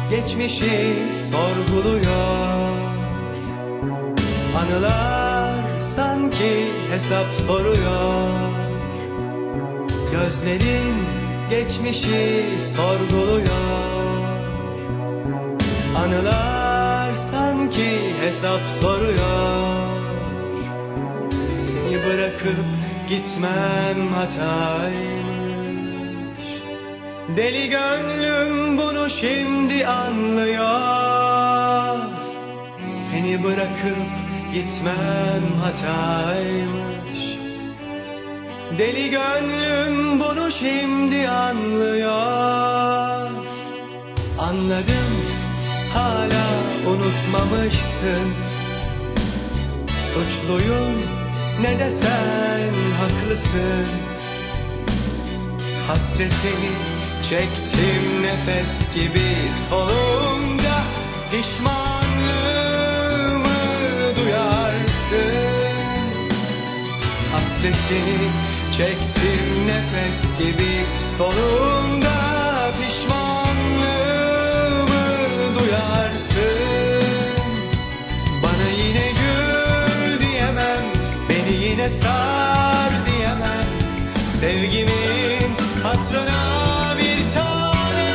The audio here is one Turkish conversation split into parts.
geçmişi sorguluyor. Anılar sanki hesap soruyor. Gözlerin geçmişi sorguluyor. Anılar sanki hesap soruyor. Seni bırakıp gitmem hataymış. Deli gönlüm bunu şimdi anlıyor. Seni bırakıp gitmem hataymış. Deli gönlüm bunu şimdi anlıyor. Anladım, hala unutmamışsın. Suçluyum ne desen haklısın. Hasretini çektim nefes gibi solumda. Pişmanlığımı duyarsın. Hasretini çektim nefes gibi solumda. Pişmanlığımı duyarsın. Bana yine gül diyemem, beni yine sar diyemem. Sevgimin hatırına bir tane,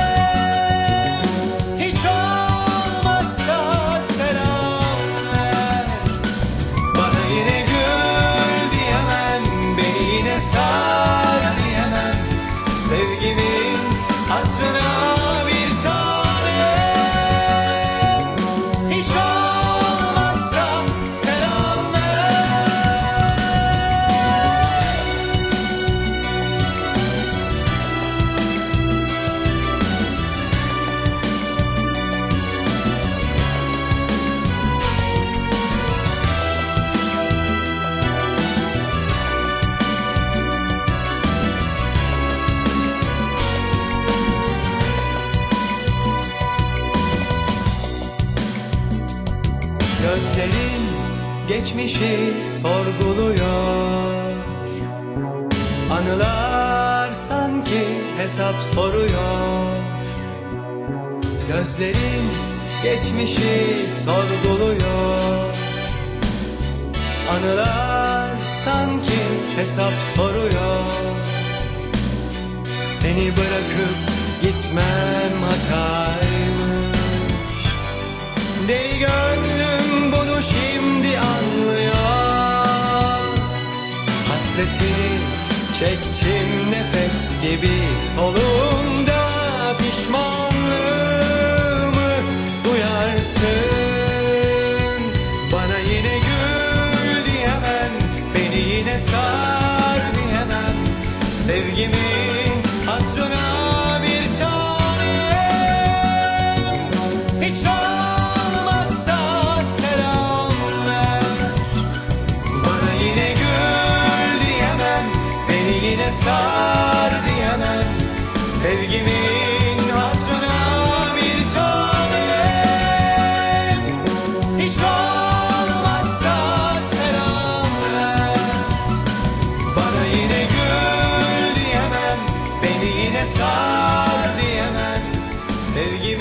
hiç olmazsa selam ver. Bana yine gül diyemem, beni yine sar diyemem. Sevgimin hatırına bir tane, hiç olmazsa selam ver. Gözlerin geçmişi sorguluyor. Anılar sanki hesap soruyor. Gözlerin geçmişi sorguluyor. Anılar sanki hesap soruyor. Seni bırakıp gitmem hataymış. Deli gönlüm bunu şimdi anlıyor. Hasretini çektim nefes gibi solumda. Pişmanlığımı duyarsın. Bana yine gül diyemem, beni yine sar diyemem. Sevgimin hatırına bir tane, hiç olmazsa selam ver. Bana yine gül diyemem, beni yine sar diyemem. Sevgimin hatırına bir tane, hiç olmazsa selam ver. Bana yine gül diyemem, beni yine sar diyemem. Sevgimin